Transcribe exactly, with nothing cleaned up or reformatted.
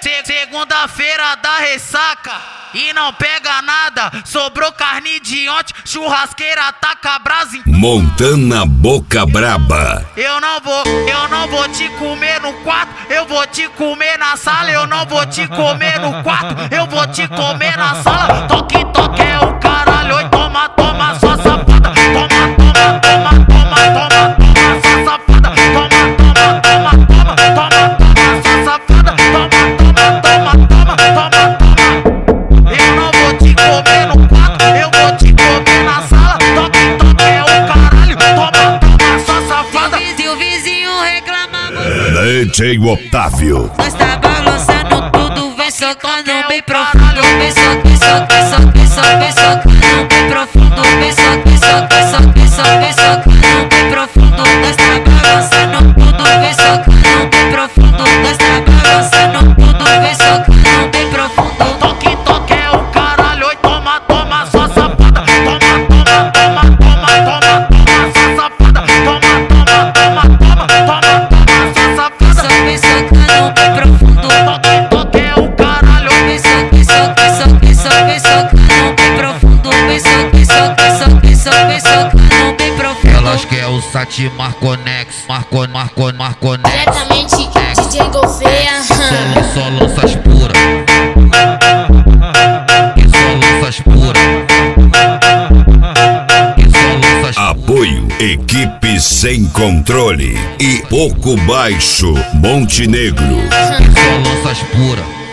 Segunda-feira da ressaca e não pega nada. Sobrou carne de ontem, churrasqueira taca brasa. Montana Boca Braba. Eu não vou, eu não vou te comer no quarto, eu vou te comer na sala. Eu não vou te comer no quarto, eu vou te comer na sala. Toque, toque é o caralho, oi, toma, toma, sua safada. Toma, toma, toma, toma, toma, toma, sua safada. Toma, toma, toma, toma, toma, toma, sua safada. Toma, toma, toma, toma, toma, toma. Eu não vou te comer no quarto, eu vou te comer na sala. Toque, toque é o caralho, toma, toma, sua safada. Se o vizinho reclama, D J Otávio. nós tá balançando tudo, vem socando bem profundo. Vem socando, socando, socando, socando, socando bem profundo. Vem socando, socando, socando, socando, socando bem profundo. Nós tá balançando tudo, vem socando bem profundo. Nós tá balançando tudo, vem socando bem profundo. Toque, toque é o caralho, oi, toma, toma, sua safada. Toma, toma, toma, toma, toma, toma, sua safada. Toma, toma, toma, toma, toma, toma, sua safada. Vem socando bem profundo. Toque, toque é o caralho, Vem socando, socando, socando, vem socando bem profundo. Vem socando, socando, socando, vem socando bem profundo. Elas quer o Sati Marconex, Marco, Marco, Marconex. Diretamente D J Gouveia. Só, só lanças puras. E só lanças puras. E só lanças. Apoio Equipe Sem Controle e Pouco Baixo Montenegro. E só lanças puras.